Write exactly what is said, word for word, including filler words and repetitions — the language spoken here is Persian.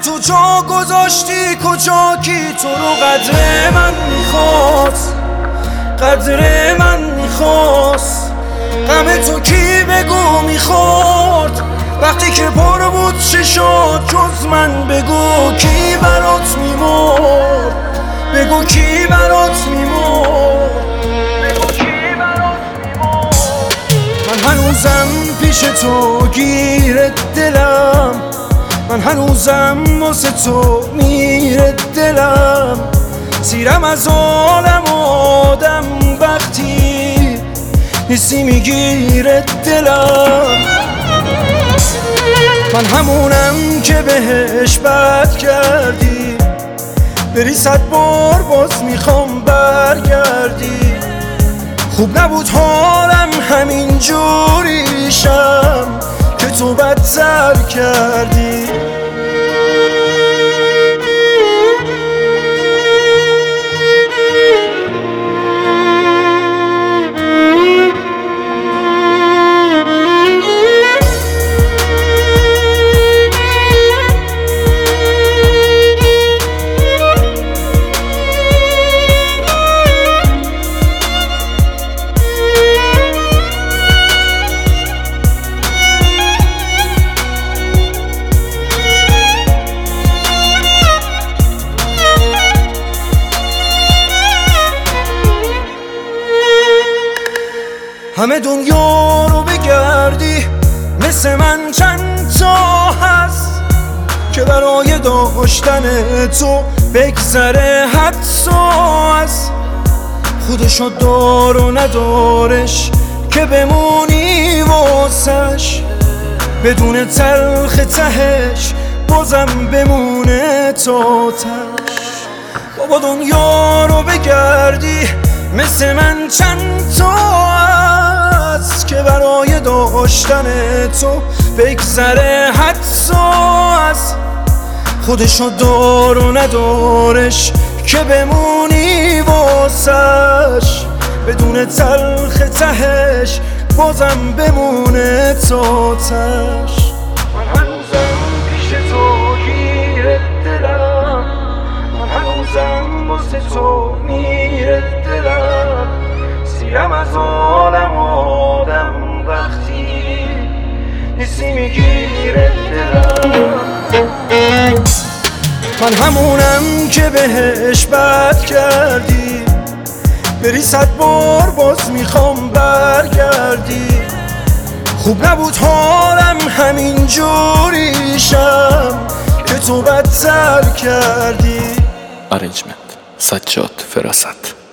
تو جا گذاشتی کجا کی تو رو قدر من میخواست، قدر من میخواست. غم تو کی بگو میخورد وقتی که پر بود چه شد جز من؟ بگو کی برات میمرد، بگو کی برات میمرد، بگو کی برات میمرد. من هنوزم پیش تو گیره دلم، من هنوزم واسه تو میره دلم. سیرم از عالم آدم وقتی نیستی میگیره دلم. من همونم که بهش بد کردی، بری صد بار باز میخوام برگردی. خوب نبود حالم همین جوریشم که تو بدتر کردی. همه دنیا رو بگردی مثل من چند تا هست که برای داشتن تو بگذره حتی از خودشو دار و ندارش که بمونی واسش بدون تلخ تهش بازم بمونه تا تش. بابا دنیا رو بگردی مثل من چند تا هست که برای داشتن تو بگذره حتی از خودشو دار و ندارش که بمونی واسش بدون تلخ تهش بازم بمونه تا تش. من هنوزم پیش تو گیره دلم، من هنوزم واسه تو میره دلم. سیرم از عالم آدم وقتی نیستی میگیره دلم. من همونم که بهش بد کردی، بری صد بار باز میخوام برگردی. خوب نبود حالم همین جوریشم که تو بدتر کردی. Arrangement سجاد فراست.